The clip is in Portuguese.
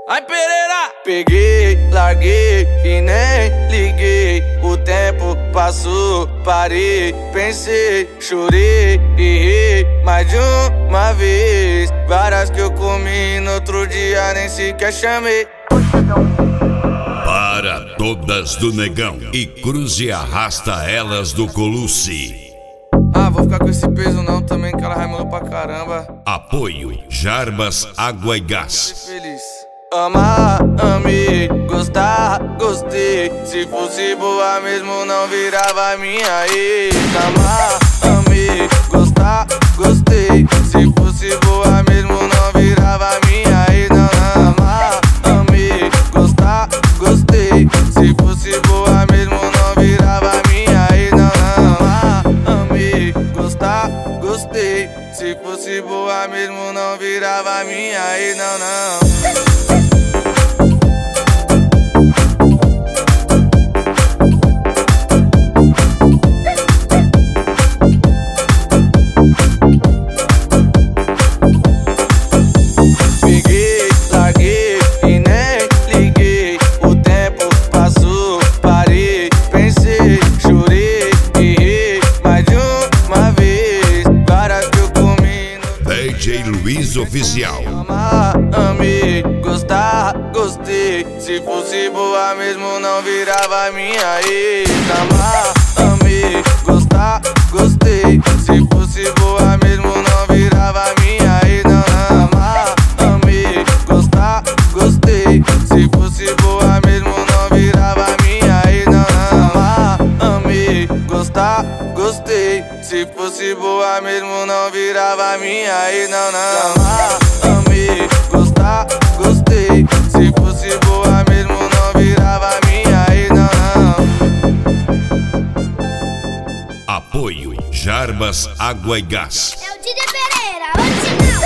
Ai, Pereira! Peguei, larguei e nem liguei. O tempo passou, parei, pensei, chorei e ri mais de uma vez. Várias que eu comi no outro dia nem sequer chamei. Para todas do Negão e cruze e arrasta elas do Colucci. Ah, vou ficar com esse peso não também, que ela raimou pra caramba. Apoio Jarbas Água e Gás. Ser feliz. Amar, amei, gostar, gostei. Se fosse boa mesmo não virava minha ex. Amar, amei, gostar, gostei. Se fosse boa mesmo não virava minha ex. Não, não. Amar, amei, gostar, gostei. Se fosse boa mesmo não virava minha ex. Não, não. Amar, amei, gostar, gostei. Se fosse boa mesmo não virava minha ex. Não, não. DJ Luiz Oficial. Amar, amei, gostar, gostei. Se fosse boa mesmo não virava minha ex. Amar, amei, gostar, gostei. Se fosse boa mesmo não virava minha ex. Não, não. Amar, amei, gostar, gostei. Se fosse boa mesmo não virava minha ex. Não, não. Amar, amei, gostar, gostei. Se fosse boa mesmo não virava minha ex. Não, não. Amar, amei, gostar, gostei. Se fosse boa mesmo não virava minha ex. Não, não. Apoio Jarbas Água e Gás. É o DJ Pereira, original.